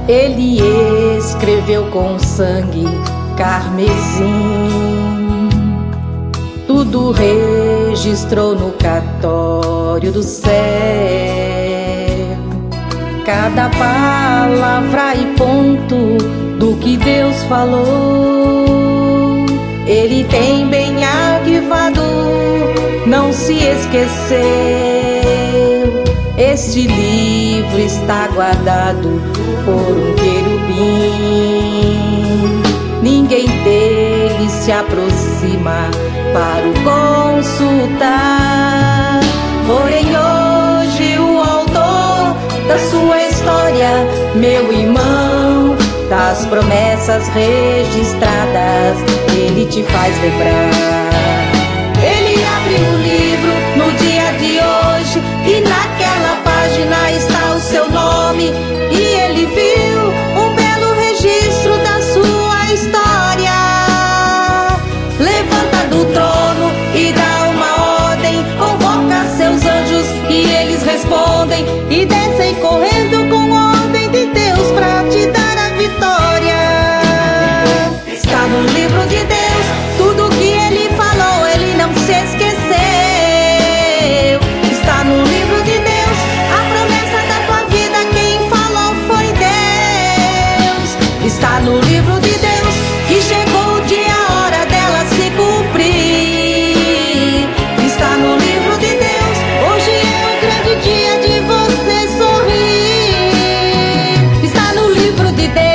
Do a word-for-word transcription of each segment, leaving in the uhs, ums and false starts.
Ele escreveu com sangue carmesim, tudo registrou no cartório do céu. Cada palavra e ponto do que Deus falou, Ele tem bem arquivado, não se esqueceu. Este livro está guardado por um querubim, ninguém dele se aproxima para o consultar. Porém hoje o autor da sua história, meu irmão, das promessas registradas, ele te faz lembrar. Ele abre o livro no dia de hoje e naquela página está o seu nome, e ele viu um belo registro da sua história. Levanta do trono e dá uma ordem, convoca seus anjos e eles respondem e descem correndo com ordem de Deus pra te dar a vitória. Está no livro de Deus, tudo que ele falou, ele não se esqueceu. Está no livro de Deus, a promessa da tua vida, quem falou foi Deus. Está no livro de Deus, que chegou o dia, a hora dela se cumprir. Está no livro de Deus, hoje é o grande dia de você sorrir. Está no livro de Deus.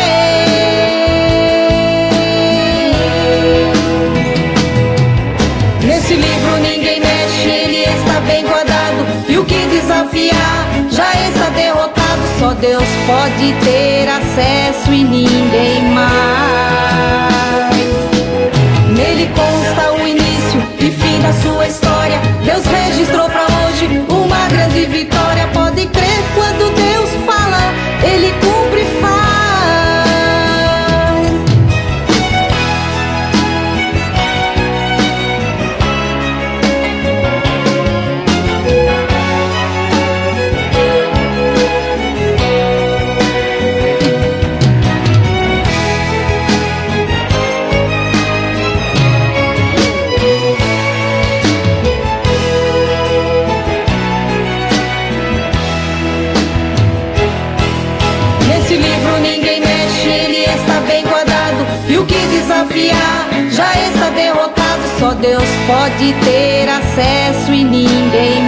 Nesse livro ninguém mexe, ele está bem guardado, e o que desafiar já está derrotado. Só Deus pode ter acesso e ninguém mais. Nele consta o início e fim da sua história. Deus registrou pra hoje uma grande vitória. Pode crer, quando Deus fala, ele cumpre e faz. Nesse livro ninguém mexe, ele está bem guardado, e o que desafiar já está derrotado. Só Deus pode ter acesso e ninguém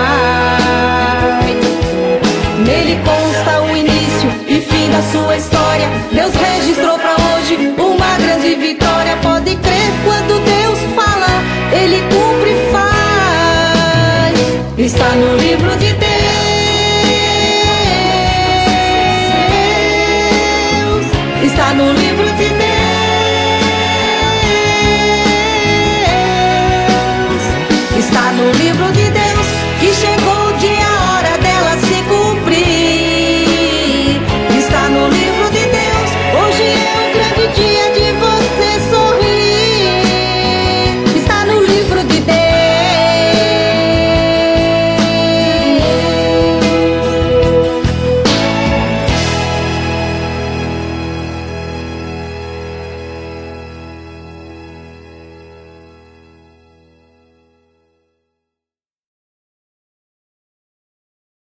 mais. Nele consta o início e fim da sua história. Deus registrou pra hoje uma grande vitória. Pode crer, quando Deus fala, ele cumpre e faz. Está no livro de Deus. Está no livro